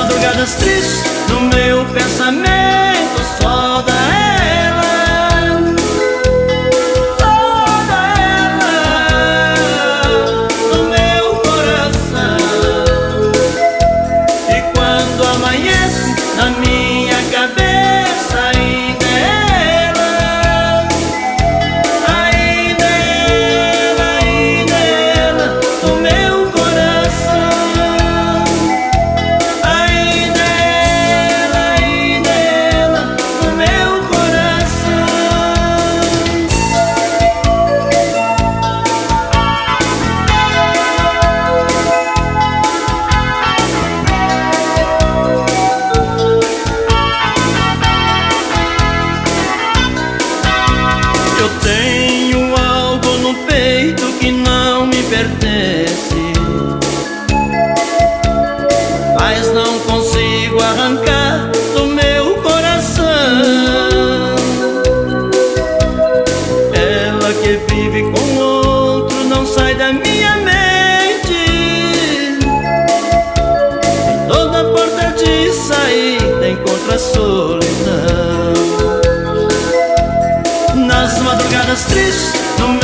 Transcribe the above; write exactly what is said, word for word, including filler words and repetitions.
madrugadas tristes, no meu pensamento só dá ela, só dá ela no meu coração. E quando amanhece na minha cabeça ainda é ela, ainda é ela, ainda é ela no meu coração. Ainda é ela, ainda é ela no meu coração. Eu tenho algo no peito que não me pertence, mas não consigo arrancar do meu coração. Ela que vive com outro não sai da minha mente. Em toda porta de saída encontro a solidão. Nas madrugadas tristes, no